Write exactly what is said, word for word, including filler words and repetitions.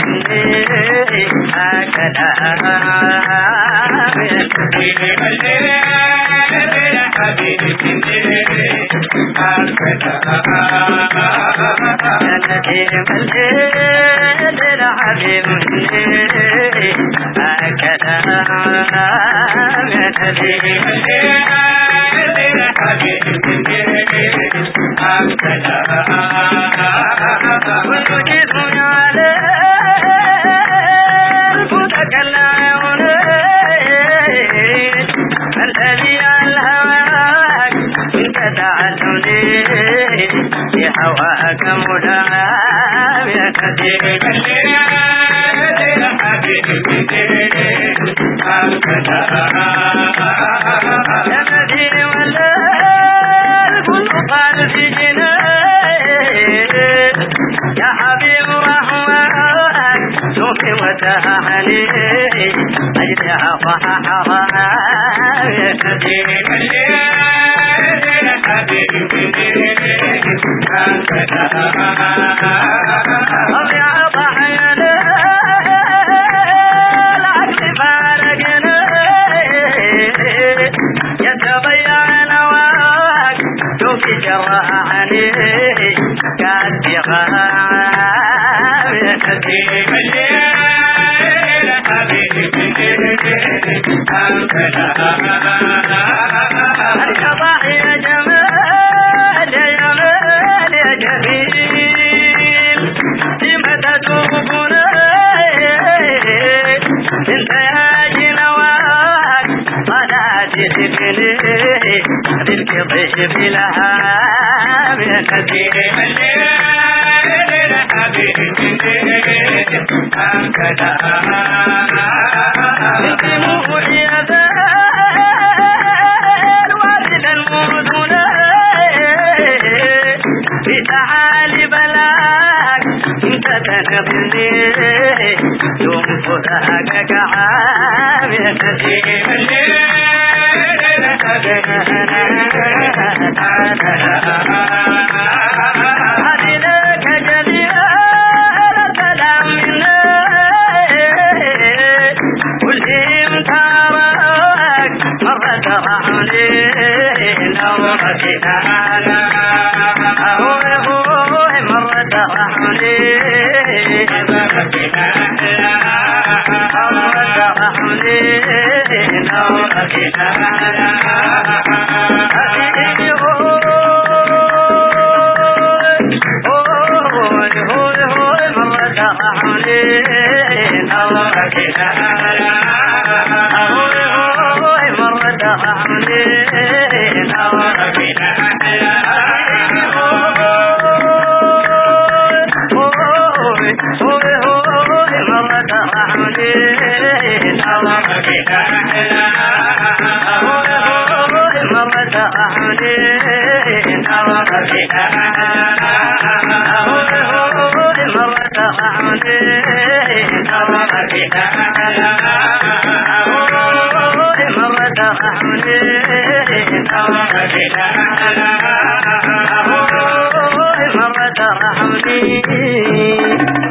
مني هكذا حبيبي هواك مدام يا كثير يا مدين ولا الكل قال في جنان يا حبيب رحمن شوفي وتهاني أجلها فحرام يا كثير ضيف لها من كثير هكذا يقيموا عياذا الوالد المردون في تعالي بلاك انت تنظرني يوم فراقك كعام كثير مرة رحمني